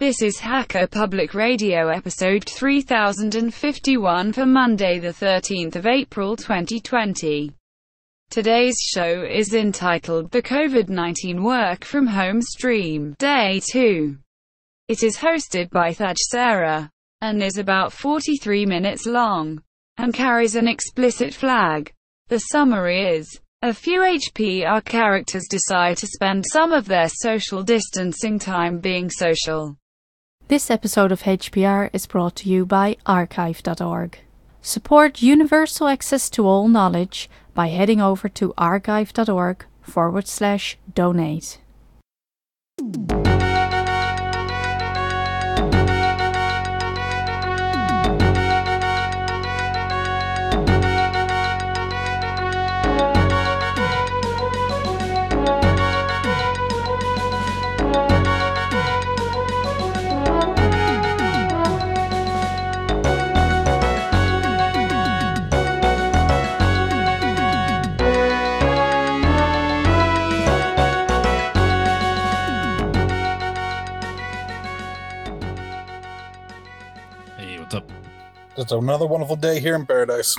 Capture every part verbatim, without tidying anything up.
This is Hacker Public Radio episode three thousand fifty-one for Monday the thirteenth of April twenty twenty. Today's show is entitled The COVID nineteen Work from Home Stream, Day two. It is hosted by Thaj Sarah, and is about forty-three minutes long, and carries an explicit flag. The summary is, a few H P R characters decide to spend some of their social distancing time being social. This episode of H P R is brought to you by archive dot org. Support universal access to all knowledge by heading over to archive.org forward slash donate. It's another wonderful day here in paradise.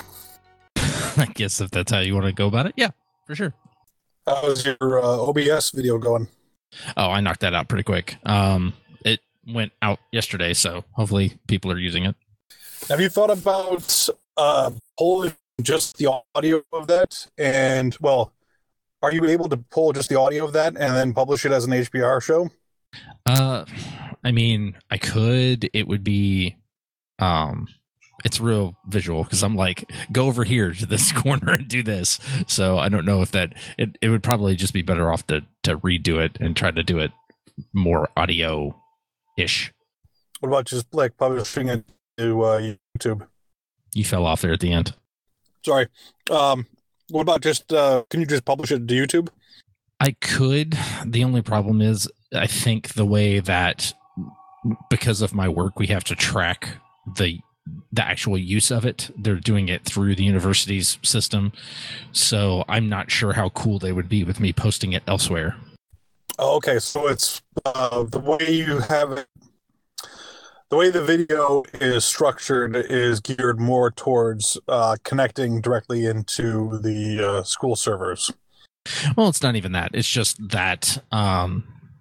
I guess if that's how you want to go about it, yeah, for sure. How's your uh, O B S video going? Oh, I knocked that out pretty quick. Um, it went out yesterday, so hopefully people are using it. Have you thought about uh, pulling just the audio of that? And, well, are you able to pull just the audio of that and then publish it as an H P R show? Uh, I mean, I could. It would be... Um, it's real visual because I'm like, go over here to this corner and do this. So I don't know if that it, it would probably just be better off to to redo it and try to do it more audio ish. What about just like publishing it to uh, YouTube? You fell off there at the end. Sorry. Um, what about just uh, can you just publish it to YouTube? I could. The only problem is I think the way that because of my work we have to track the the actual use of it. They're doing it through the university's system. So I'm not sure how cool they would be with me posting it elsewhere. Oh, okay. So it's uh, the way you have it, the way the video is structured is geared more towards uh, connecting directly into the uh, school servers. Well, it's not even that. It's just that, um,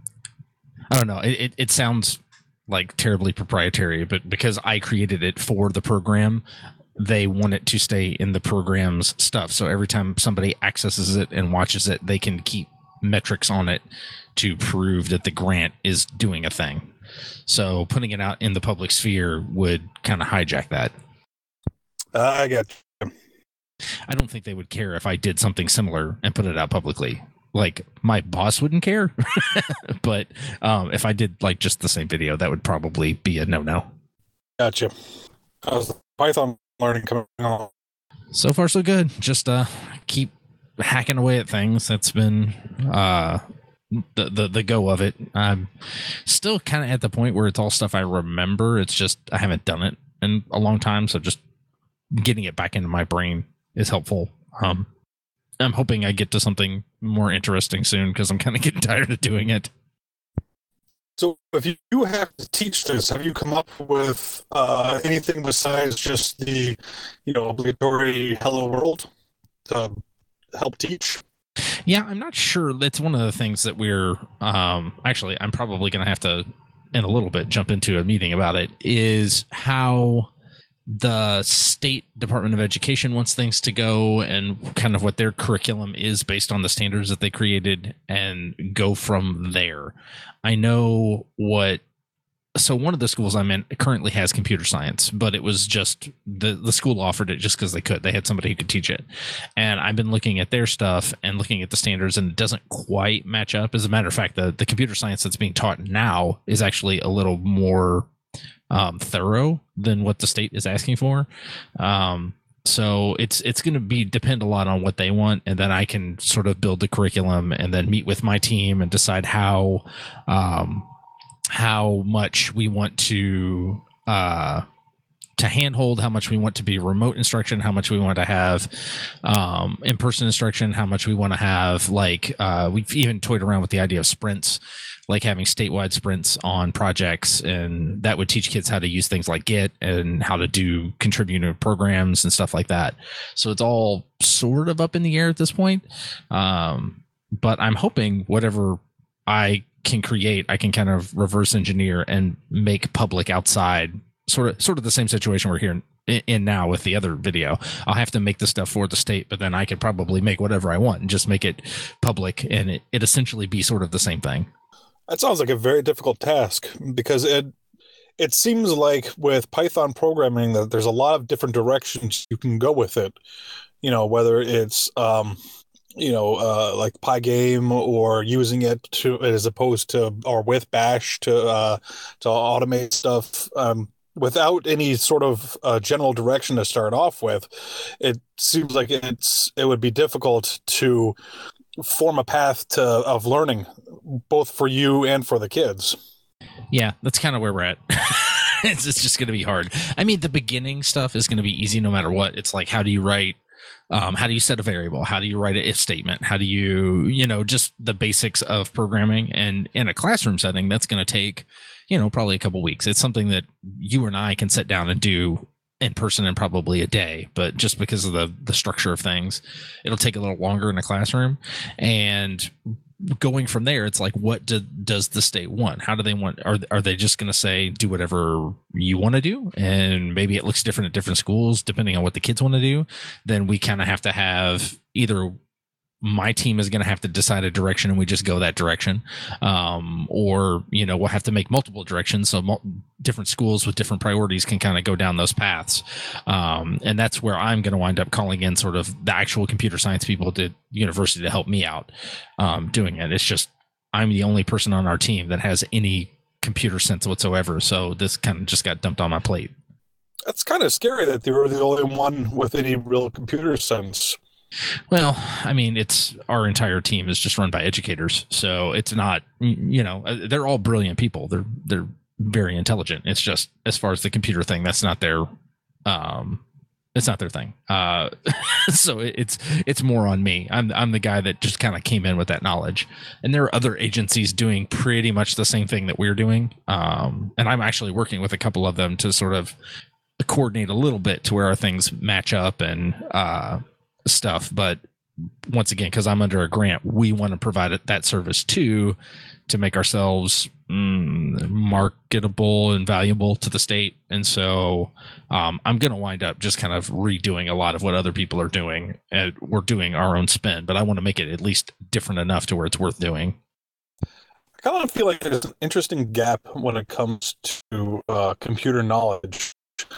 I don't know. It, it, it sounds like terribly proprietary, but because I created it for the program, they want it to stay in the program's stuff. So every time somebody accesses it and watches it, they can keep metrics on it to prove that the grant is doing a thing. So putting it out in the public sphere would kind of hijack that. Uh, I get you. I don't think they would care if I did something similar and put it out publicly. Like, my boss wouldn't care, but um, if I did like just the same video, that would probably be a no-no. Gotcha. How's the Python learning coming along? So far, so good. Just uh, keep hacking away at things. That's been uh, the, the the go of it. I'm still kind of at the point where it's all stuff I remember. It's just I haven't done it in a long time, so just getting it back into my brain is helpful. Um, I'm hoping I get to something more interesting soon because I'm kind of getting tired of doing it. So if you do have to teach this, have you come up with uh, anything besides just the, you know, obligatory Hello World to help teach? Yeah, I'm not sure. That's one of the things that we're um, actually, I'm probably going to have to, in a little bit, jump into a meeting about it, is how the state Department of Education wants things to go and kind of what their curriculum is based on the standards that they created and go from there. I know what, so one of the schools I'm in currently has computer science, but it was just the, the school offered it just because they could. They had somebody who could teach it. And I've been looking at their stuff and looking at the standards, and it doesn't quite match up. As a matter of fact, the, the computer science that's being taught now is actually a little more Um, thorough than what the state is asking for. Um, so it's it's going to be depend a lot on what they want, and then I can sort of build the curriculum and then meet with my team and decide how um, how much we want to uh, to handhold, how much we want to be remote instruction, how much we want to have um, in-person instruction, how much we want to have like uh, we've even toyed around with the idea of sprints, like having statewide sprints on projects, and that would teach kids how to use things like Git and how to do contributor programs and stuff like that. So it's all sort of up in the air at this point. Um, but I'm hoping whatever I can create, I can kind of reverse engineer and make public outside. Sort of, sort of the same situation we're here in, in now with the other video. I'll have to make the stuff for the state, but then I could probably make whatever I want and just make it public, and it, it essentially be sort of the same thing. That sounds like a very difficult task, because it it seems like with Python programming that there's a lot of different directions you can go with it. You know, whether it's um, you know uh, like Pygame, or using it to as opposed to or with Bash to uh, to automate stuff. Um, Without any sort of uh, general direction to start off with, it seems like it's it would be difficult to form a path to of learning, both for you and for the kids. Yeah, that's kind of where we're at. it's, it's just going to be hard. I mean, the beginning stuff is going to be easy no matter what. It's like, how do you write? Um, how do you set a variable? How do you write an if statement? How do you, you know, just the basics of programming? And in a classroom setting, that's going to take, you know, probably a couple weeks. It's something that you and I can sit down and do in person in probably a day, but just because of the the structure of things, it'll take a little longer in a classroom. And going from there, it's like, what do, does the state want? How do they want? Are are they just going to say do whatever you want to do, and maybe it looks different at different schools depending on what the kids want to do? Then we kind of have to have either my team is going to have to decide a direction and we just go that direction, um, or you know we'll have to make multiple directions so mul- different schools with different priorities can kind of go down those paths, um, and that's where I'm going to wind up calling in sort of the actual computer science people at the university to help me out um, doing it. It's just I'm the only person on our team that has any computer sense whatsoever, so this kind of just got dumped on my plate. That's kind of scary that they were the only one with any real computer sense. Well, I mean, it's our entire team is just run by educators, so it's not, you know, they're all brilliant people. They're they're very intelligent. It's just as far as the computer thing, that's not their, um, it's not their thing. Uh, so it's it's more on me. I'm I'm the guy that just kind of came in with that knowledge, and there are other agencies doing pretty much the same thing that we're doing, um, and I'm actually working with a couple of them to sort of coordinate a little bit to where our things match up and uh. stuff. But once again, because I'm under a grant, we want to provide it, that service too, to make ourselves mm, marketable and valuable to the state. And so um, I'm going to wind up just kind of redoing a lot of what other people are doing, and we're doing our own spin, but I want to make it at least different enough to where it's worth doing. I kind of feel like there's an interesting gap when it comes to uh, computer knowledge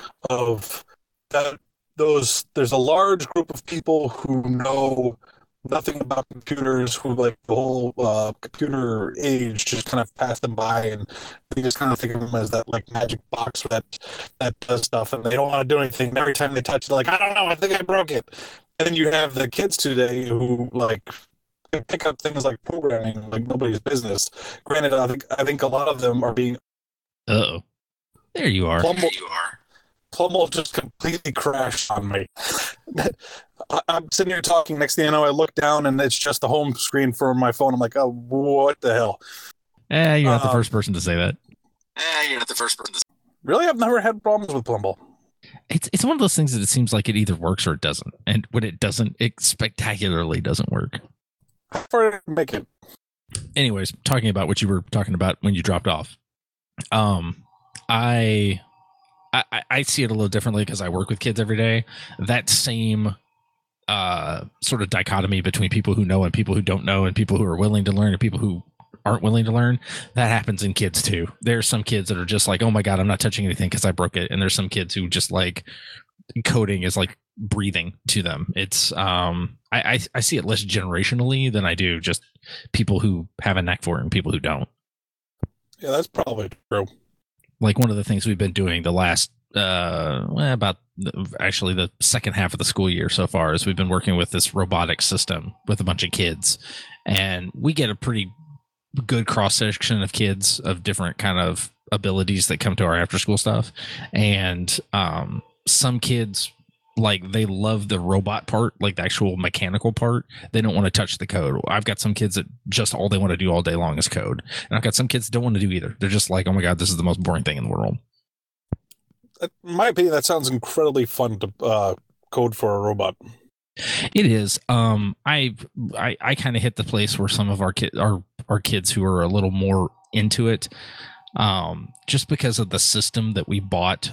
of that. Those there's a large group of people who know nothing about computers, who like the whole uh, computer age just kind of passed them by, and they just kind of think of them as that like magic box that that does stuff, and they don't want to do anything. And every time they touch it, they're like, I don't know, I think I broke it. And then you have the kids today who like pick up things like programming like nobody's business. Granted, I think I think a lot of them are being. Uh-oh. There you are. Plumble, there you are. Plumble just completely crashed on me. I'm sitting here talking. Next thing I know, I look down and it's just the home screen for my phone. I'm like, oh, what the hell? Eh, you're not um, the first person to say that. Eh, you're not the first person to say that. Really? I've never had problems with Plumble. It's it's one of those things that it seems like it either works or it doesn't. And when it doesn't, it spectacularly doesn't work. How far did it make it? Anyways, talking about what you were talking about when you dropped off. Um, I... I, I see it a little differently because I work with kids every day. That same uh, sort of dichotomy between people who know and people who don't know, and people who are willing to learn and people who aren't willing to learn, that happens in kids too. There's some kids that are just like, oh my God, I'm not touching anything because I broke it. And there's some kids who just like coding is like breathing to them. It's um, I, I, I see it less generationally than I do just people who have a knack for it and people who don't. Yeah, that's probably true. Like one of the things we've been doing the last uh well, about the, actually the second half of the school year so far is we've been working with this robotic system with a bunch of kids, and we get a pretty good cross section of kids of different kind of abilities that come to our after school stuff. And um, some kids, like, they love the robot part, like the actual mechanical part. They don't want to touch the code. I've got some kids that just all they want to do all day long is code. And I've got some kids that don't want to do either. They're just like, oh my God, this is the most boring thing in the world. In my opinion, that sounds incredibly fun to uh, code for a robot. It is. Um, I I, I kind of hit the place where some of our kids, our our kids who are a little more into it, um, just because of the system that we bought,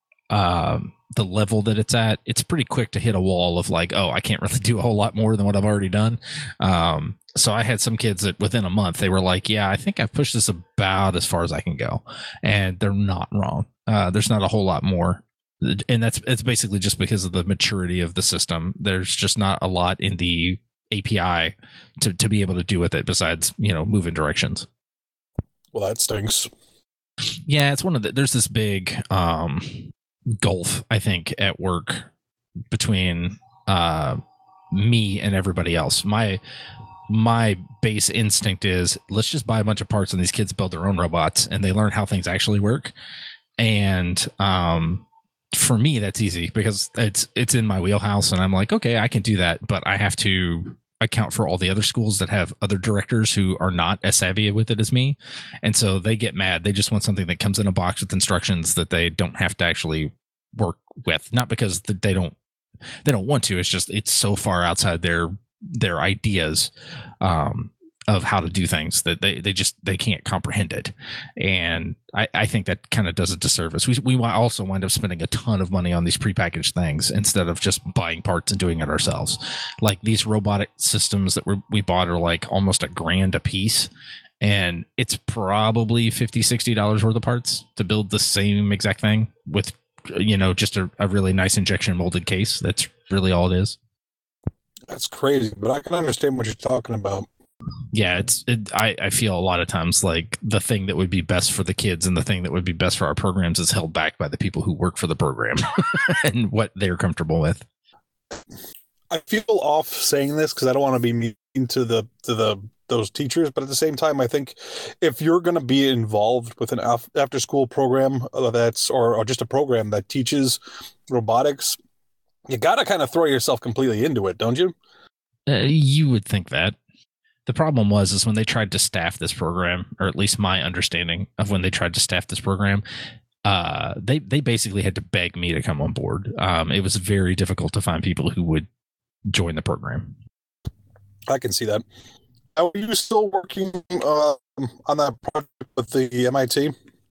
um, the level that it's at, it's pretty quick to hit a wall of like, oh, I can't really do a whole lot more than what I've already done. Um, so I had some kids that within a month they were like, yeah, I think I've pushed this about as far as I can go, and they're not wrong. Uh, there's not a whole lot more. And that's it's basically just because of the maturity of the system. There's just not a lot in the A P I to, to be able to do with it besides, you know, move in directions. Well, that stinks. Yeah, it's one of the, there's this big um, gulf, I think, at work between uh, me and everybody else. My my base instinct is let's just buy a bunch of parts and these kids build their own robots and they learn how things actually work. And um for me, that's easy because it's it's in my wheelhouse, and I'm like, okay, I can do that, but I have to account for all the other schools that have other directors who are not as savvy with it as me, and so they get mad. They just want something that comes in a box with instructions that they don't have to actually work with, not because they don't they don't want to. It's just it's so far outside their their ideas um, of how to do things that they, they just they can't comprehend it. And I, I think that kind of does a disservice. We we also wind up spending a ton of money on these prepackaged things instead of just buying parts and doing it ourselves. Like these robotic systems that we we bought are like almost a grand a piece, and it's probably fifty, sixty dollars worth of parts to build the same exact thing with, you know, just a, a really nice injection molded case. That's really all it is. That's crazy, but I can understand what you're talking about. Yeah, it's. It, I I feel a lot of times like the thing that would be best for the kids and the thing that would be best for our programs is held back by the people who work for the program and what they're comfortable with. I feel off saying this because I don't want to be mean to the to the those teachers, but at the same time, I think if you're going to be involved with an after school program that's or, or just a program that teaches robotics, you got to kind of throw yourself completely into it, don't you? Uh, you would think that. The problem was is when they tried to staff this program, or at least my understanding of when they tried to staff this program, uh, they they basically had to beg me to come on board. Um, it was very difficult to find people who would join the program. I can see that. Are you still working uh, on that project with the M I T?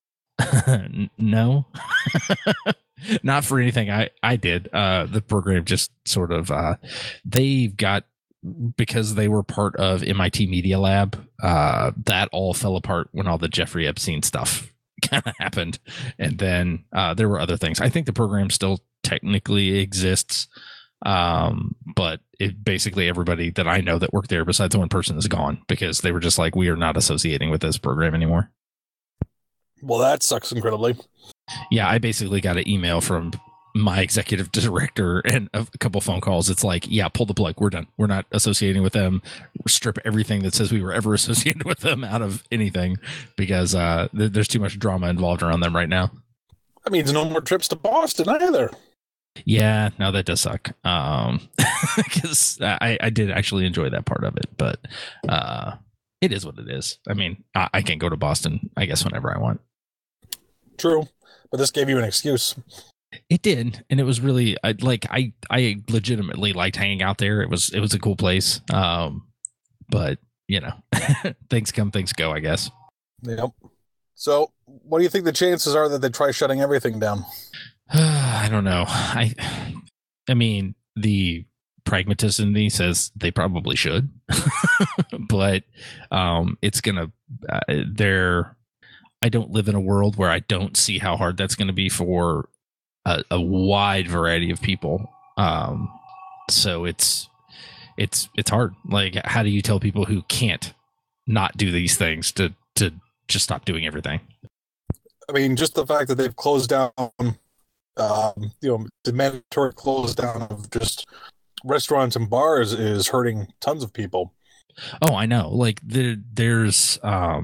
No, not for anything I, I did. Uh, the program just sort of, uh, they've got, because they were part of M I T Media Lab, uh, that all fell apart when all the Jeffrey Epstein stuff kind of happened. And then uh, there were other things. I think the program still technically exists, um, but it basically everybody that I know that worked there besides one person is gone because they were just like, we are not associating with this program anymore. Well, that sucks incredibly. Yeah, I basically got an email from my executive director and a couple phone calls. It's like, yeah, pull the plug. We're done. We're not associating with them. Strip everything that says we were ever associated with them out of anything because uh, th- there's too much drama involved around them right now. That means no more trips to Boston either. Yeah, no, that does suck. Um, because I, I did actually enjoy that part of it, but uh, it is what it is. I mean, I, I can go to Boston, I guess, whenever I want. True, but this gave you an excuse. It did, and it was really I, like I I legitimately liked hanging out there. It was it was a cool place, um, but you know, things come, things go, I guess. Yep. So, what do you think the chances are that they try shutting everything down? I don't know. I I mean, the pragmatist in me says they probably should, but um, it's gonna uh, they're. I don't live in a world where I don't see how hard that's going to be for a, a wide variety of people. Um, so it's it's it's hard. Like, how do you tell people who can't not do these things to to just stop doing everything? I mean, just the fact that they've closed down, um, you know, the mandatory close down of just restaurants and bars is hurting tons of people. Oh, I know. Like there, there's um.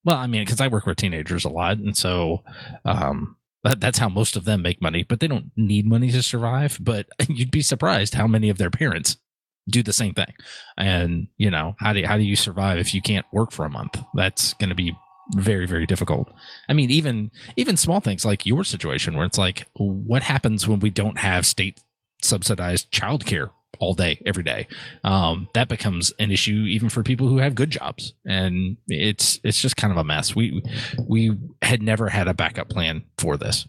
Well, I mean, because I work with teenagers a lot, and so um, that, that's how most of them make money. But they don't need money to survive. But you'd be surprised how many of their parents do the same thing. And you know, how do how do you survive if you can't work for a month? That's going to be very, very difficult. I mean, even even small things like your situation, where it's like, what happens when we don't have state subsidized childcare all day, every day? Um, that becomes an issue even for people who have good jobs, and it's it's just kind of a mess. We we had never had a backup plan for this.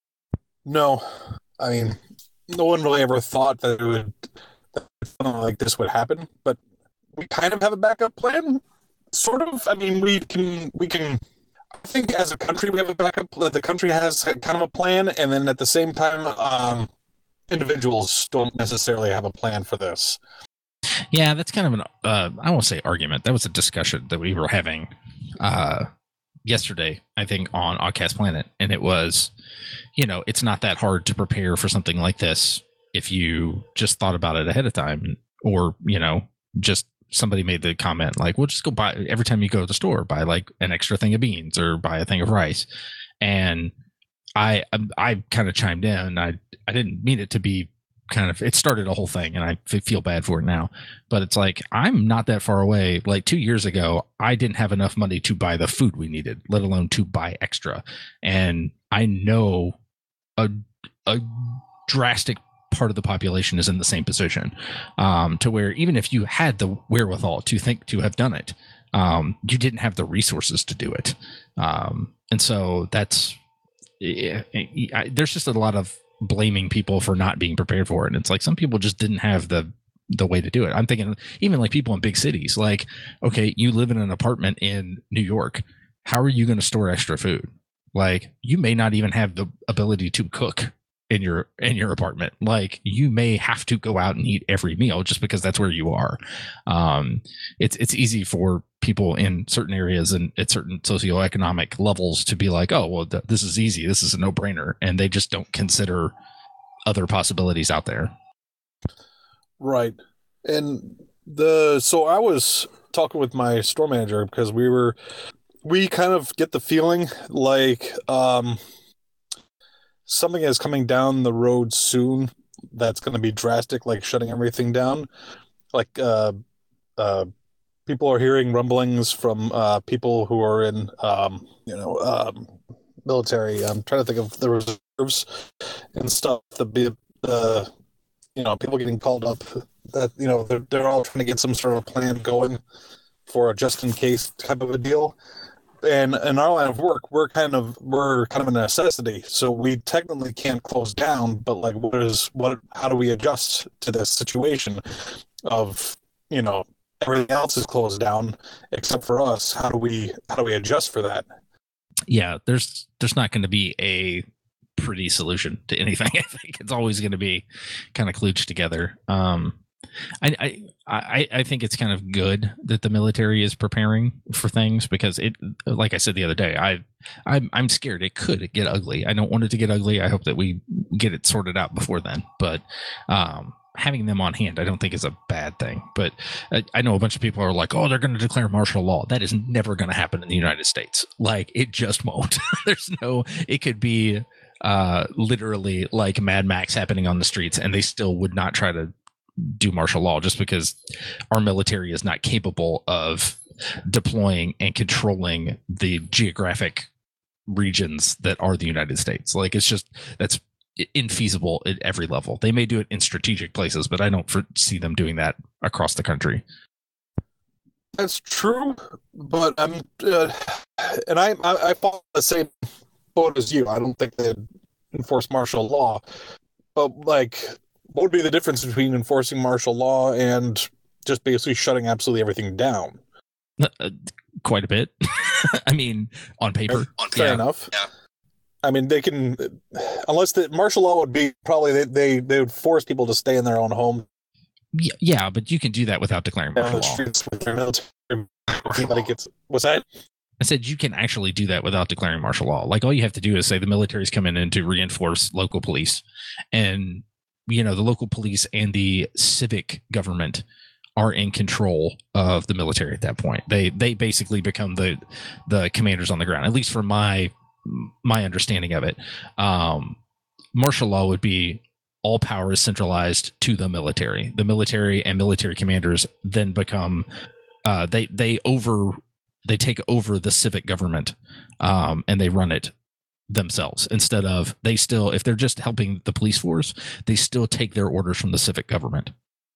No, I mean, no one really ever thought that it would that something like this would happen, but we kind of have a backup plan, sort of. I mean, we can we can. I think as a country we have a backup. The country has kind of a plan, and then at the same time, um, individuals don't necessarily have a plan for this. Yeah, that's kind of an, uh, I won't say argument. That was a discussion that we were having uh, yesterday, I think, on Oddcast Planet. And it was, you know, it's not that hard to prepare for something like this if you just thought about it ahead of time. Or, you know, just somebody made the comment like, well, just go buy, every time you go to the store, buy like an extra thing of beans or buy a thing of rice. And I I kind of chimed in. I I didn't mean it to be kind of, it started a whole thing, and I feel bad for it now. But it's like, I'm not that far away. Like two years ago, I didn't have enough money to buy the food we needed, let alone to buy extra. And I know a a drastic part of the population is in the same position, um, to where even if you had the wherewithal to think to have done it, um, you didn't have the resources to do it. Um, and so that's, Yeah, I, there's just a lot of blaming people for not being prepared for it. And it's like, some people just didn't have the the way to do it. I'm thinking even like people in big cities, like, okay, you live in an apartment in New York. How are you going to store extra food? Like, you may not even have the ability to cook in your in your apartment. Like, you may have to go out and eat every meal just because that's where you are. Um, it's it's easy for people in certain areas and at certain socioeconomic levels to be like, oh, well, th- this is easy. This is a no-brainer. And they just don't consider other possibilities out there. Right. And the so I was talking with my store manager because we were we kind of get the feeling like um something is coming down the road soon that's going to be drastic, like shutting everything down. Like uh uh people are hearing rumblings from uh people who are in um you know um military. I'm trying to think of the reserves and stuff, the be uh you know, people getting called up, that, you know, they're, they're all trying to get some sort of plan going for a just in case type of a deal. And in our line of work, we're kind of, we're kind of a necessity. So we technically can't close down, but like, what is, what, how do we adjust to this situation of, you know, everything else is closed down except for us? How do we, how do we adjust for that? Yeah, there's, there's not going to be a pretty solution to anything. I think it's always going to be kind of kludged together. Um, I, I I I think it's kind of good that the military is preparing for things, because it, like I said the other day, I I'm I'm scared it could get ugly. I don't want it to get ugly. I hope that we get it sorted out before then. But um, having them on hand, I don't think is a bad thing. But I, I know a bunch of people are like, oh, they're going to declare martial law. That is never going to happen in the United States. Like, it just won't. There's no. It could be uh literally like Mad Max happening on the streets, and they still would not try to do martial law, just because our military is not capable of deploying and controlling the geographic regions that are the United States. Like, it's just, that's infeasible at every level. They may do it in strategic places, but I don't see them doing that across the country. That's true, but I'm uh, and I, I I follow the same boat as you. I don't think they'd enforce martial law, but like, what would be the difference between enforcing martial law and just basically shutting absolutely everything down? Uh, quite a bit. I mean, on paper. On fair yeah. enough. Yeah. I mean, they can, unless the martial law would be probably they they, they would force people to stay in their own home. Yeah, yeah, but you can do that without declaring martial law. With their military, anybody gets, what's that? I said you can actually do that without declaring martial law. Like, all you have to do is say the military's coming in to reinforce local police, and you know, the local police and the civic government are in control of the military at that point. They they basically become the the commanders on the ground, at least from my my understanding of it. Um, martial law would be all power is centralized to the military. The military and military commanders then become uh, they they over they take over the civic government, um, and they run it themselves, instead of they still, if they're just helping the police force, they still take their orders from the civic government.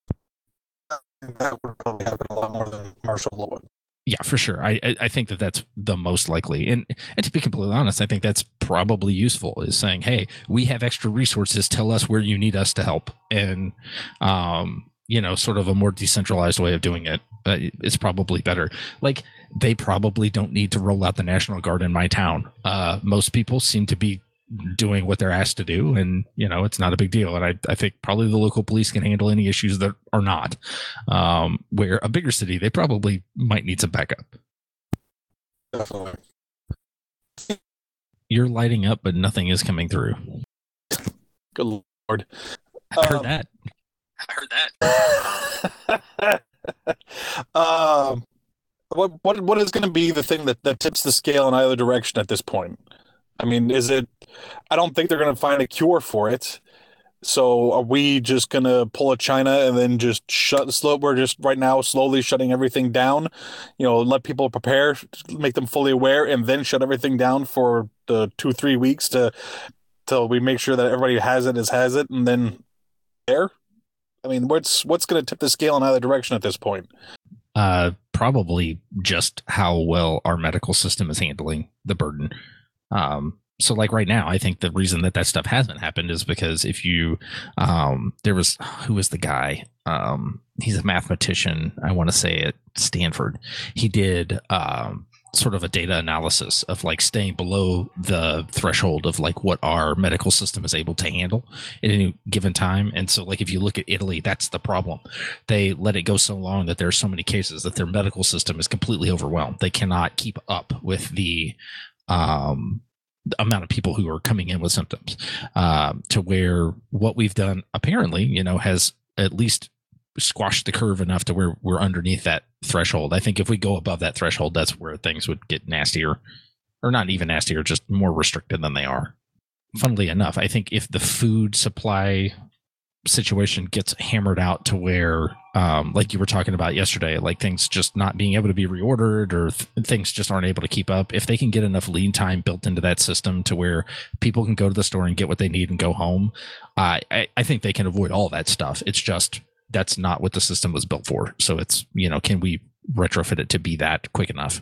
That would probably happen a lot more than martial law would. Yeah, for sure. I I think that that's the most likely. And and to be completely honest, I think that's probably useful, is saying, hey, we have extra resources. Tell us where you need us to help. And, um, you know, sort of a more decentralized way of doing it uh, is probably better. Like, they probably don't need to roll out the National Guard in my town. Uh, most people seem to be doing what they're asked to do, and you know, it's not a big deal. And I, I think probably the local police can handle any issues that are not. Um, where a bigger city, they probably might need some backup. Definitely. You're lighting up, but nothing is coming through. Good Lord. I heard um, that. I heard that. um, what what what is going to be the thing that, that tips the scale in either direction at this point? I mean, is it? I don't think they're going to find a cure for it. So are we just going to pull a China and then just shut slow? We're just right now slowly shutting everything down, you know, let people prepare, make them fully aware, and then shut everything down for the two, three weeks to till we make sure that everybody has it as has it, and then there. I mean, what's what's going to tip the scale in either direction at this point? Uh, probably just how well our medical system is handling the burden. Um, so like right now, I think the reason that that stuff hasn't happened is because if you, um, there was, who was the guy? Um, he's a mathematician, I want to say at Stanford. He did, um, sort of a data analysis of like staying below the threshold of like what our medical system is able to handle at any given time. And so like if you look at Italy, that's the problem. They let it go so long that there are so many cases that their medical system is completely overwhelmed. They cannot keep up with the um the amount of people who are coming in with symptoms, um to where what we've done apparently, you know, has at least squashed the curve enough to where we're underneath that threshold. I think if we go above that threshold, that's where things would get nastier, or not even nastier, just more restricted than they are. Funnily enough, I think if the food supply situation gets hammered out to where, um, like you were talking about yesterday, like things just not being able to be reordered, or th- things just aren't able to keep up, if they can get enough lead time built into that system to where people can go to the store and get what they need and go home, uh, I, I think they can avoid all that stuff. It's just, that's not what the system was built for. So it's, you know, can we retrofit it to be that quick enough?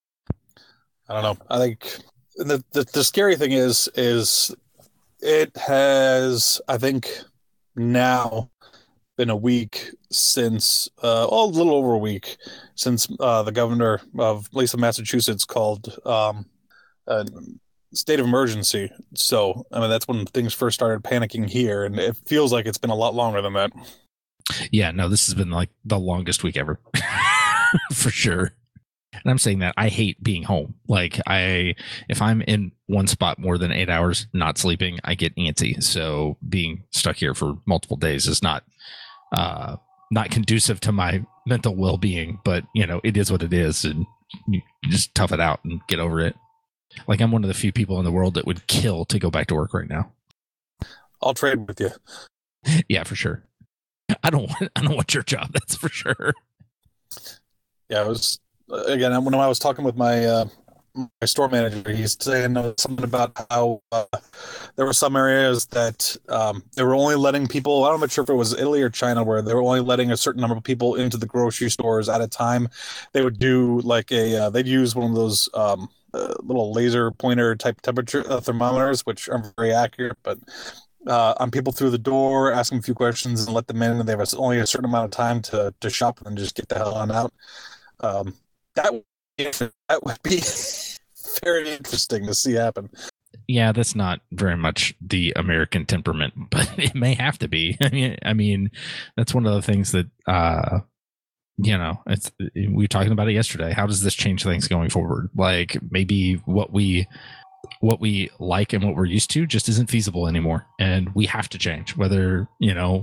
I don't know. I think the, the, the scary thing is, is it has, I think now been a week since, uh, oh, a little over a week since uh, the governor of, at least of Massachusetts, called um, a state of emergency. So, I mean, that's when things first started panicking here, and it feels like it's been a lot longer than that. Yeah, no, this has been like the longest week ever. For sure. And I'm saying that I hate being home. Like I, if I'm in one spot more than eight hours, not sleeping, I get antsy. So being stuck here for multiple days is not, uh, not conducive to my mental well-being, but you know, it is what it is, and you just tough it out and get over it. Like I'm one of the few people in the world that would kill to go back to work right now. I'll trade with you. Yeah, for sure. I don't want, I don't want your job. That's for sure. Yeah, it was, again, when I was talking with my uh, my store manager, he's saying something about how uh, there were some areas that um, they were only letting people, I'm not sure if it was Italy or China, where they were only letting a certain number of people into the grocery stores at a time. They would do like a, uh, they'd use one of those um, uh, little laser pointer type temperature uh, thermometers, which aren't very accurate, but uh, on people through the door, ask them a few questions and let them in, and they have only a certain amount of time to, to shop and just get the hell on out. Um, that would, that would be very interesting to see happen. Yeah, that's not very much the American temperament, but it may have to be. I mean, I mean, that's one of the things that, uh, you know, it's, we were talking about it yesterday. How does this change things going forward? Like maybe what we, what we like and what we're used to just isn't feasible anymore, and we have to change. Whether, you know,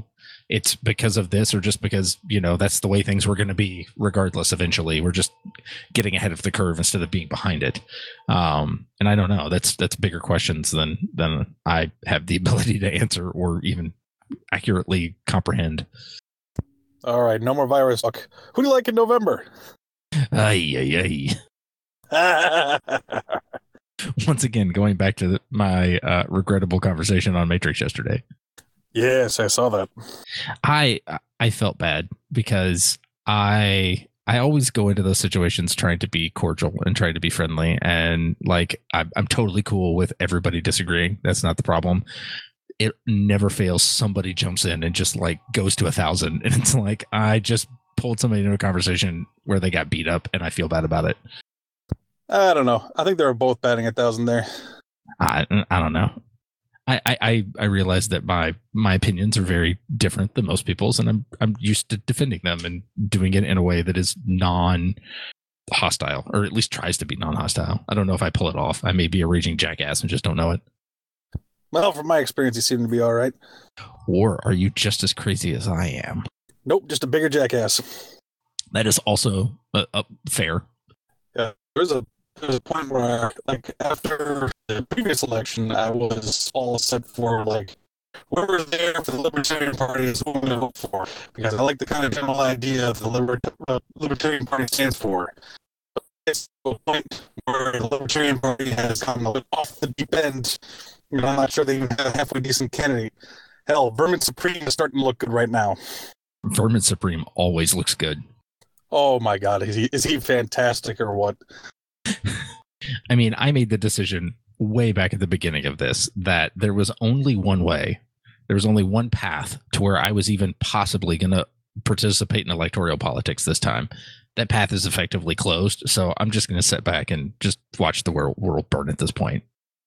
it's because of this or just because, you know, that's the way things were going to be regardless. Eventually, we're just getting ahead of the curve instead of being behind it. Um, and I don't know. That's that's bigger questions than than I have the ability to answer or even accurately comprehend. All right, no more virus talk. Who do you like in November? Ay, ay, ay. Once again, going back to the, my uh, regrettable conversation on Matrix yesterday. Yes, I saw that. I I felt bad because I I always go into those situations trying to be cordial and trying to be friendly, and like I'm, I'm totally cool with everybody disagreeing. That's not the problem. It never fails. Somebody jumps in and just like goes to a thousand, and it's like I just pulled somebody into a conversation where they got beat up, and I feel bad about it. I don't know. I think they were both batting a thousand there. I I don't know. I, I, I realize that my my opinions are very different than most people's, and I'm I'm used to defending them and doing it in a way that is non hostile, or at least tries to be non hostile. I don't know if I pull it off. I may be a raging jackass and just don't know it. Well, from my experience, you seem to be all right. Or are you just as crazy as I am? Nope, just a bigger jackass. That is also uh, uh, fair. Yeah, there's a there's a point where, like, after the previous election, I was all set for, like, whoever's there for the Libertarian Party is who I'm going to vote for, because I like the kind of general idea of the Liber- uh, Libertarian Party stands for. But it's a point where the Libertarian Party has come a bit off the deep end. You know, I'm not sure they even have a halfway decent candidate. Hell, Vermin Supreme is starting to look good right now. Vermin Supreme always looks good. Oh my God, is he is he fantastic or what? I mean, I made the decision way back at the beginning of this that there was only one way, there was only one path to where I was even possibly going to participate in electoral politics this time. That path is effectively closed, so I'm just going to sit back and just watch the world, world burn at this point.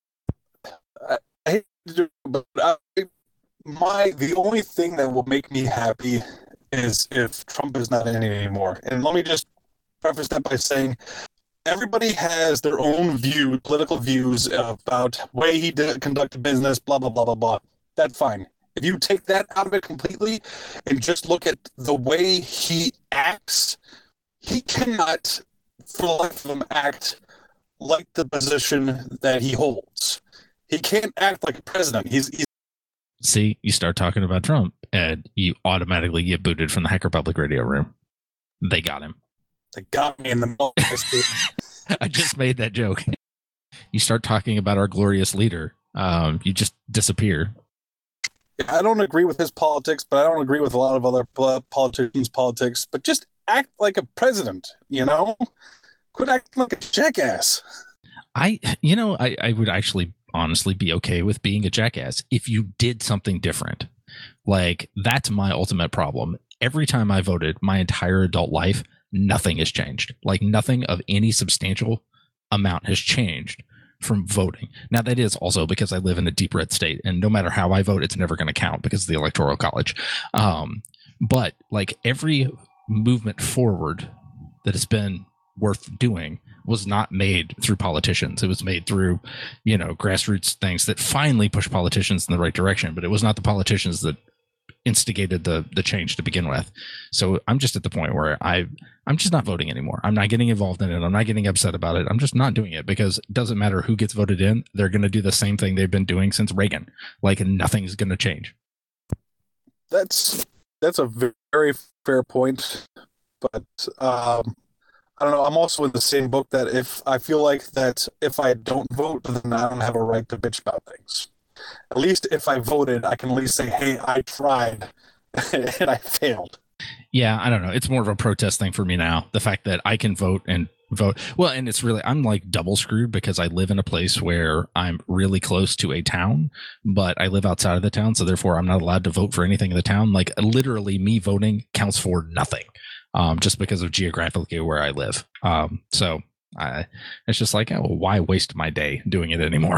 I, I hate to do it, but I, my the only thing that will make me happy is if Trump is not in it anymore. And let me just preface that by saying everybody has their own view, political views about way he did conduct business, blah, blah, blah, blah, blah. That's fine. If you take that out of it completely and just look at the way he acts, he cannot, for the life of him, act like the position that he holds. He can't act like a president. He's, he's See, you start talking about Trump, and you automatically get booted from the Hacker Public Radio room. They got him. They got me in the middle. I just made that joke. You start talking about our glorious leader, um, you just disappear. I don't agree with his politics, but I don't agree with a lot of other politicians' politics. But just act like a president, you know? Quit acting like a jackass. I, you know, I, I would actually honestly be okay with being a jackass if you did something different. Like, that's my ultimate problem. Every time I voted my entire adult life, nothing has changed. Like, nothing of any substantial amount has changed from voting. Now, that is also because I live in a deep red state, and no matter how I vote, it's never going to count because of the Electoral College. Um, but like, every movement forward that has been worth doing was not made through politicians. It was made through, you know, grassroots things that finally push politicians in the right direction. But it was not the politicians that instigated the the change to begin with. So I'm just at the point where I I'm just not voting anymore. I'm not getting involved in it. I'm not getting upset about it. I'm just not doing it because it doesn't matter who gets voted in. They're going to do the same thing they've been doing since Reagan. Like, nothing's going to change. That's that's a very fair point, but um, I don't know. I'm also in the same book that if I feel like that if I don't vote, then I don't have a right to bitch about things. At least if I voted, I can at least say, hey, I tried and I failed. Yeah, I don't know. It's more of a protest thing for me now. The fact that I can vote and vote. Well, and it's really, I'm like double screwed because I live in a place where I'm really close to a town, but I live outside of the town. So therefore, I'm not allowed to vote for anything in the town. Like, literally, me voting counts for nothing um, just because of geographically where I live. Um, so I, it's just like, oh, well, why waste my day doing it anymore?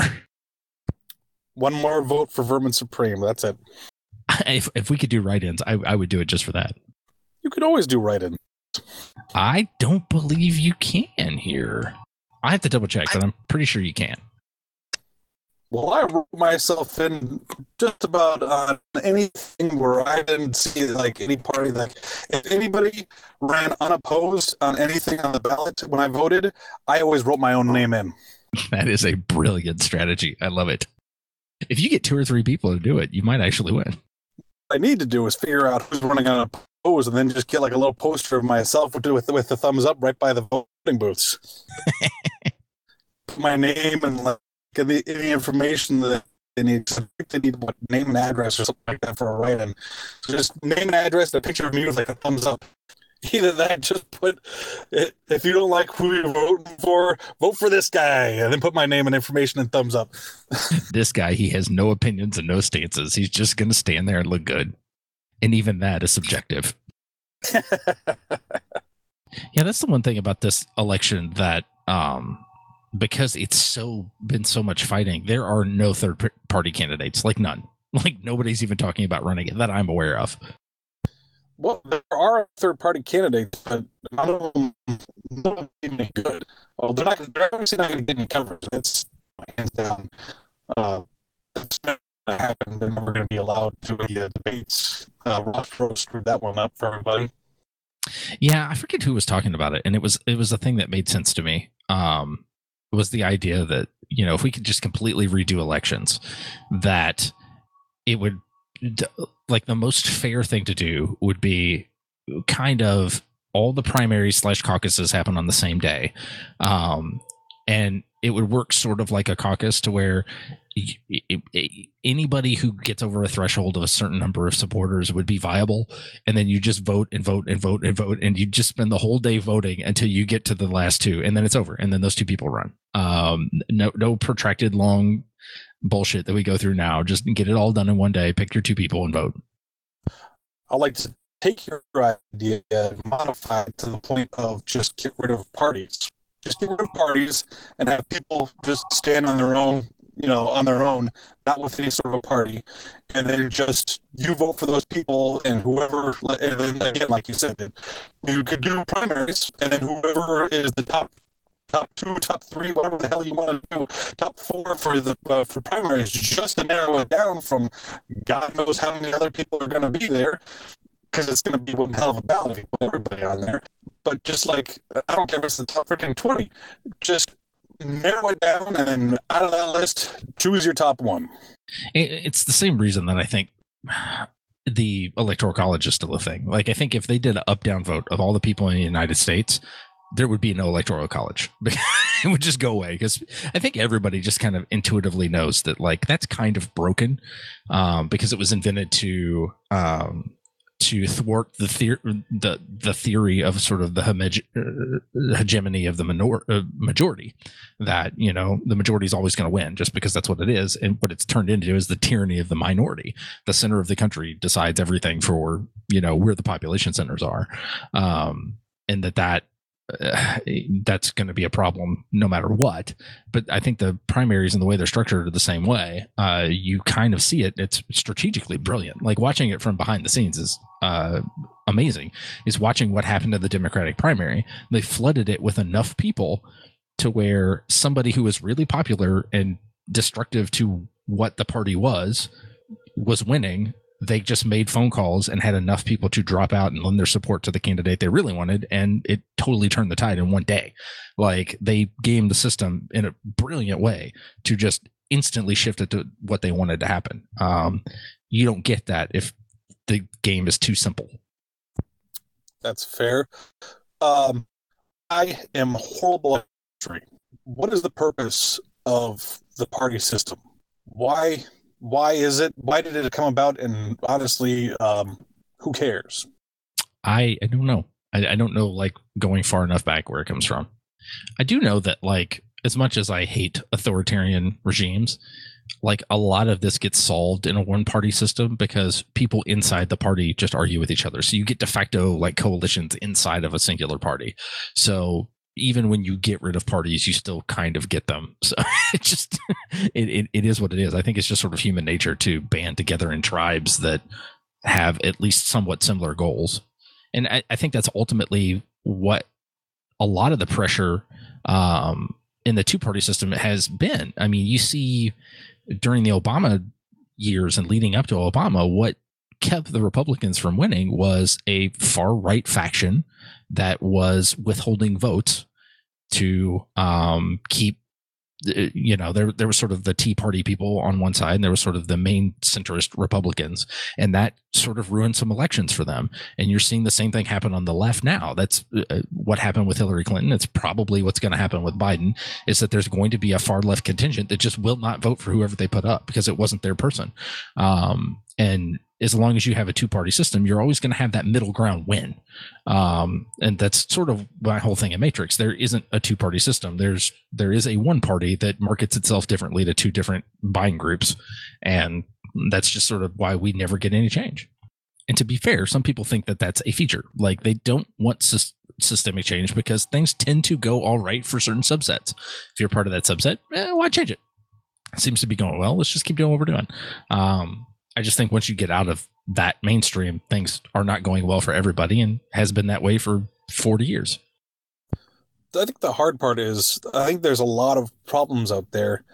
One more vote for Vermin Supreme. That's it. If if we could do write-ins, I, I would do it just for that. You could always do write-ins. I don't believe you can here. I have to double check, but I'm pretty sure you can. Well, I wrote myself in just about on anything where I didn't see like any party. Like, if anybody ran unopposed on anything on the ballot when I voted, I always wrote my own name in. That is a brilliant strategy. I love it. If you get two or three people to do it, you might actually win. What I need to do is figure out who's running unopposed, and then just get like a little poster of myself with with, with the thumbs up right by the voting booths. Put my name and like any, any information that they need. I think they need what name and address or something like that for a write-in. So just name and address, a picture of me with like a thumbs up. Either that, just put, if you don't like who you're voting for, vote for this guy, and then put my name and information and thumbs up. This guy, he has no opinions and no stances. He's just going to stand there and look good. And even that is subjective. Yeah, that's the one thing about this election that, um, because it's so been so much fighting, there are no third party candidates, like none. Like nobody's even talking about running it that I'm aware of. Well, there are third-party candidates, but none of them, none of them any good. Well, they're not. They're obviously not going to get any coverage. That's hands down. Uh, that's not going to happen. They're never going to be allowed to the uh, debates. Uh, Ross Perot screwed that one up for everybody. Yeah, I forget who was talking about it, and it was it was a thing that made sense to me. Um, it was the idea that, you know, if we could just completely redo elections, that it would. Like the most fair thing to do would be kind of all the primaries slash caucuses happen on the same day. Um, and it would work sort of like a caucus to where anybody who gets over a threshold of a certain number of supporters would be viable. And then you just vote and vote and vote and vote. And you just spend the whole day voting until you get to the last two. And then it's over. And then those two people run. Um, no, no protracted long bullshit that we go through now. Just get it all done in one day. Pick your two people and vote. I like to take your idea and modify it to the point of just get rid of parties. Just get rid of parties and have people just stand on their own, you know, on their own, not with any sort of a party. And then just you vote for those people, and whoever, and then again, like you said, you could do primaries, and then whoever is the top top two, top three, whatever the hell you want to do, top four for the uh, for primaries, just to narrow it down from God knows how many other people are going to be there, because it's going to be one hell of a ballot to put everybody on there. But just like, I don't care if it's the top freaking twenty, just narrow it down, and then out of that list, choose your top one. It's the same reason that I think the Electoral College is still a thing. Like, I think if they did an up-down vote of all the people in the United States, there would be no Electoral College. It would just go away, because I think everybody just kind of intuitively knows that, like, that's kind of broken, um, because it was invented to um, to thwart the, theor- the the theory of sort of the hege- hegemony of the minor- uh, majority, that, you know, the majority is always going to win just because that's what it is. And what it's turned into is the tyranny of the minority. The center of the country decides everything for, you know, where the population centers are. Um, and that that Uh, that's going to be a problem no matter what. But I think the primaries and the way they're structured are the same way. Uh, you kind of see it. It's strategically brilliant. Like, watching it from behind the scenes is uh, amazing. Is watching what happened to the Democratic primary. They flooded it with enough people to where somebody who was really popular and destructive to what the party was, was winning. They just made phone calls and had enough people to drop out and lend their support to the candidate they really wanted, and it totally turned the tide in one day. Like, they gamed the system in a brilliant way to just instantly shift it to what they wanted to happen. Um, you don't get that if the game is too simple. That's fair. Um, I am horrible at history. What is the purpose of the party system? Why? Why is it? Why did it come about? And honestly, um, who cares? I, I don't know. I, I don't know, like, going far enough back where it comes from. I do know that, like, as much as I hate authoritarian regimes, like, a lot of this gets solved in a one-party system because people inside the party just argue with each other. So you get de facto, like, coalitions inside of a singular party. So even when you get rid of parties, you still kind of get them. So it just, it, it, it is what it is. I think it's just sort of human nature to band together in tribes that have at least somewhat similar goals. And I, I think that's ultimately what a lot of the pressure um, in the two-party system has been. I mean, you see during the Obama years and leading up to Obama, what kept the Republicans from winning was a far right faction that was withholding votes to um, keep, you know, there there was sort of the Tea Party people on one side, and there was sort of the main centrist Republicans, and that sort of ruined some elections for them. And you're seeing the same thing happen on the left now. That's uh, what happened with Hillary Clinton. It's probably what's going to happen with Biden, is that there's going to be a far left contingent that just will not vote for whoever they put up because it wasn't their person. Um, and as long as you have a two-party system, you're always going to have that middle ground win. Um, and that's sort of my whole thing in Matrix. There isn't a two-party system. There's there is a one party that markets itself differently to two different buying groups. And that's just sort of why we never get any change. And to be fair, some people think that that's a feature. Like, they don't want sy- systemic change because things tend to go all right for certain subsets. If you're part of that subset, eh, why change it? It seems to be going well. Let's just keep doing what we're doing. Um, I just think once you get out of that mainstream, things are not going well for everybody, and has been that way for forty years. I think the hard part is, I think there's a lot of problems out there,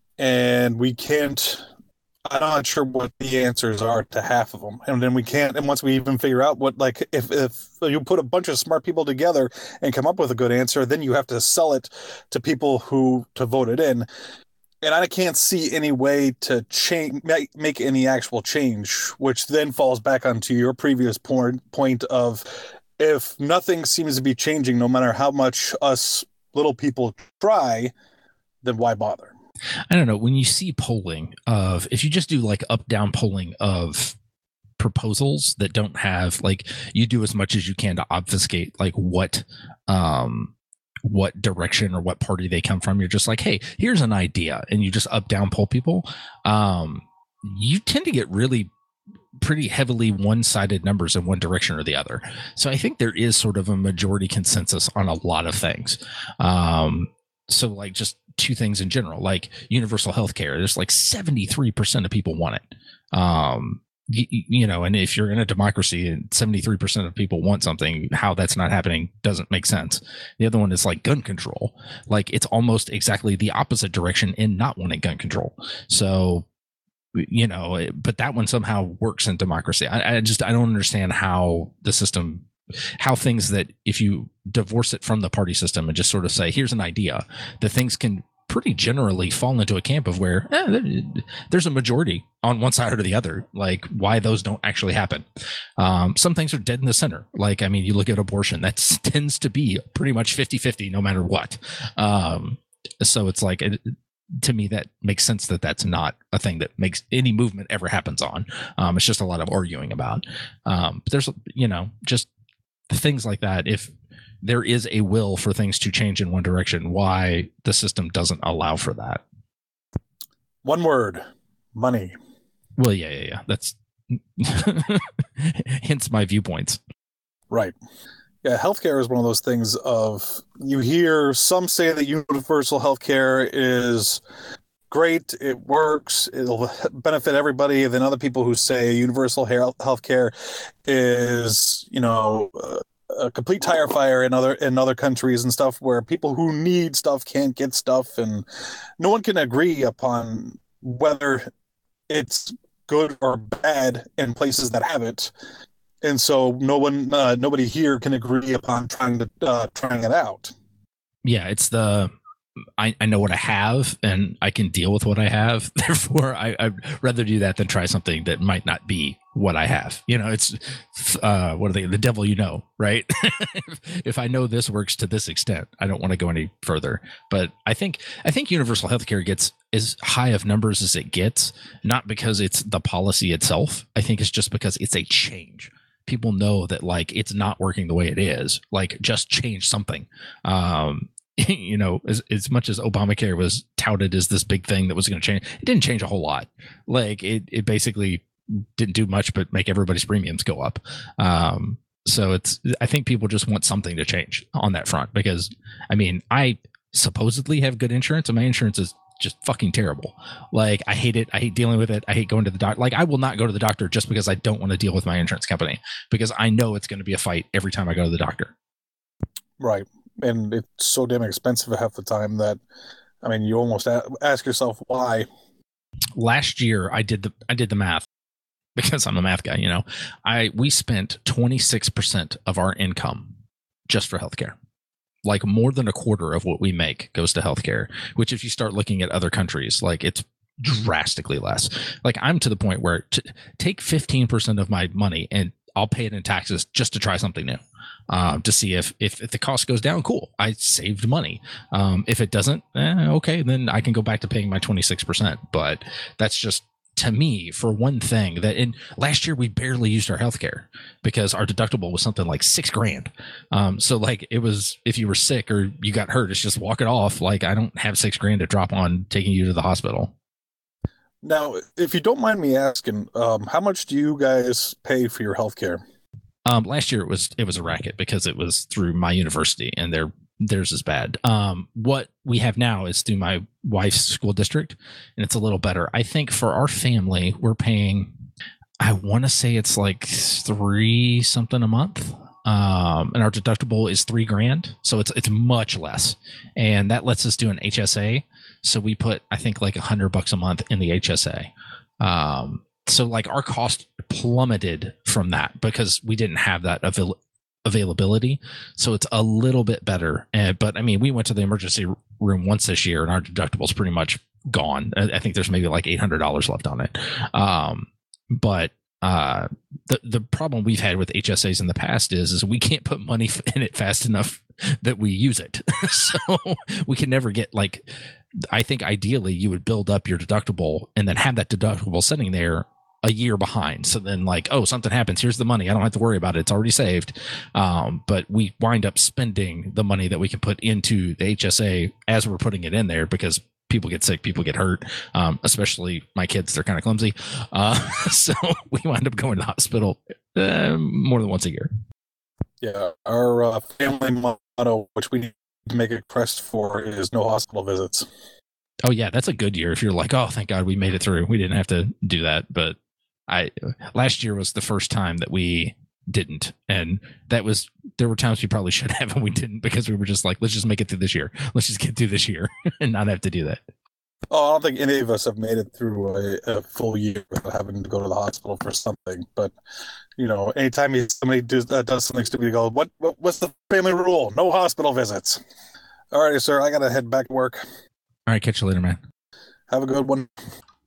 and we can't, I'm not sure what the answers are to half of them. And then we can't, and once we even figure out what, like, if, if you put a bunch of smart people together and come up with a good answer, then you have to sell it to people who, to vote it in. And I can't see any way to change, make any actual change, which then falls back onto your previous point, point of, if nothing seems to be changing, no matter how much us little people try, then why bother? I don't know. When you see polling of, if you just do like up down polling of proposals that don't have, like, you do as much as you can to obfuscate like what, um, what direction or what party they come from. You're just like, hey, here's an idea, and you just up down poll people. Um, you tend to get really pretty heavily one-sided numbers in one direction or the other. So I think there is sort of a majority consensus on a lot of things. Um, so like just two things in general, like universal health care, there's like seventy-three percent of people want it. Um, You, you know, and if you're in a democracy and seventy-three percent of people want something, how that's not happening doesn't make sense. The other one is like gun control. Like, it's almost exactly the opposite direction in not wanting gun control. So, you know, but that one somehow works in democracy. I, I just, I don't understand how the system, how things that if you divorce it from the party system and just sort of say, here's an idea, the things can pretty generally fall into a camp of where eh, there's a majority on one side or the other, like why those don't actually happen. Um, some things are dead in the center. Like, I mean, you look at abortion, that tends to be pretty much fifty-fifty no matter what. Um, so it's like, it, to me, that makes sense that that's not a thing that makes any movement ever happens on. Um, it's just a lot of arguing about. Um, but there's, you know, just things like that. If there is a will for things to change in one direction, why the system doesn't allow for that? One word: money. Well, yeah, yeah, yeah. That's hence my viewpoints. Right. Yeah, healthcare is one of those things of, you hear some say that universal healthcare is great, it works, it'll benefit everybody, and then other people who say universal healthcare is, you know, uh, a complete tire fire in other in other countries and stuff, where people who need stuff can't get stuff, and no one can agree upon whether it's good or bad in places that have it, and so no one, uh, nobody here can agree upon trying to uh, trying it out. Yeah, it's the I, I know what I have and I can deal with what I have. Therefore, I, I'd rather do that than try something that might not be what I have. You know, it's uh, what are they? The devil, you know, right? if, if I know this works to this extent, I don't want to go any further. But I think I think universal healthcare gets as high of numbers as it gets, not because it's the policy itself. I think it's just because it's a change. People know that, like, it's not working the way it is. Like, just change something. Um, you know, as, as much as Obamacare was touted as this big thing that was going to change, it didn't change a whole lot. Like, it, it basically didn't do much but make everybody's premiums go up. Um, so it's, I think people just want something to change on that front, because, I mean, I supposedly have good insurance and my insurance is just fucking terrible. Like, I hate it. I hate dealing with it. I hate going to the doctor. Like, I will not go to the doctor just because I don't want to deal with my insurance company, because I know it's going to be a fight every time I go to the doctor. Right. And it's so damn expensive half the time that, I mean, you almost ask yourself why. last year I did the I did the math because I'm a math guy. You know, I we spent twenty-six percent of our income just for healthcare. Like more than a quarter of what we make goes to healthcare, which if you start looking at other countries, like it's drastically less. Like I'm to the point where to take fifteen percent of my money and I'll pay it in taxes just to try something new, um, to see if, if if the cost goes down. Cool, I saved money. Um, if it doesn't, eh, okay, then I can go back to paying my twenty-six percent. But that's just, to me, for one thing, that in last year we barely used our healthcare because our deductible was something like six grand. Um, so like it was, if you were sick or you got hurt, it's just walk it off. Like I don't have six grand to drop on taking you to the hospital. Now, if you don't mind me asking, um, how much do you guys pay for your healthcare? Um, last year it was it was a racket because it was through my university and their theirs is bad. Um, what we have now is through my wife's school district, and it's a little better. I think for our family, we're paying, I want to say it's like three something a month. Um, and our deductible is three grand. So it's, it's much less. And that lets us do an H S A. So we put, I think like a hundred bucks a month in the H S A. Um, so like our cost plummeted from that because we didn't have that avail- availability. So it's a little bit better. And, but I mean, we went to the emergency room once this year and our deductible is pretty much gone. I, I think there's maybe like eight hundred dollars left on it. Um, but Uh, the the problem we've had with H S As in the past is is we can't put money in it fast enough that we use it. So we can never get, like, I think ideally you would build up your deductible and then have that deductible sitting there a year behind. So then like, oh, something happens, here's the money, I don't have to worry about it, it's already saved. Um, but we wind up spending the money that we can put into the H S A as we're putting it in there because people get sick, people get hurt, um, especially my kids, they're kind of clumsy. Uh, so we wind up going to the hospital uh, more than once a year. Yeah, our uh, family motto, which we need to make a crest for, is no hospital visits. Oh yeah, that's a good year if you're like, oh, thank God we made it through. We didn't have to do that. But I last year was the first time that we didn't, and that was, there were times we probably should have and we didn't because we were just like, let's just make it through this year, let's just get through this year and not have to do that. Oh, I don't think any of us have made it through a, a full year without having to go to the hospital for something. But you know, anytime you, somebody does, uh, does something stupid, you go, what, what what's the family rule? No hospital visits. All right, sir, I gotta head back to work. All right, catch you later, man. Have a good one.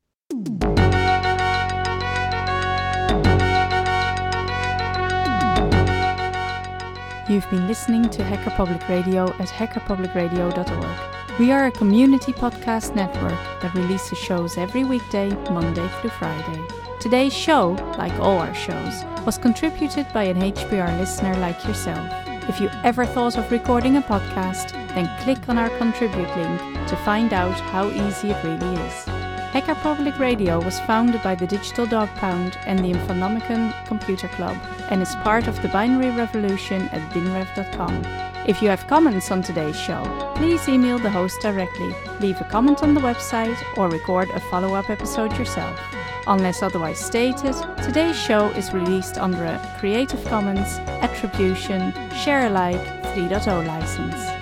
You've been listening to Hacker Public Radio at hacker public radio dot org. We are a community podcast network that releases shows every weekday, Monday through Friday. Today's show, like all our shows, was contributed by an H P R listener like yourself. If you ever thought of recording a podcast, then click on our contribute link to find out how easy it really is. Hacker Public Radio was founded by the Digital Dog Pound and the Infonomicon Computer Club and is part of the binary revolution at binrev dot com. If you have comments on today's show, please email the host directly, leave a comment on the website, or record a follow-up episode yourself. Unless otherwise stated, today's show is released under a Creative Commons Attribution Share Alike three point oh license.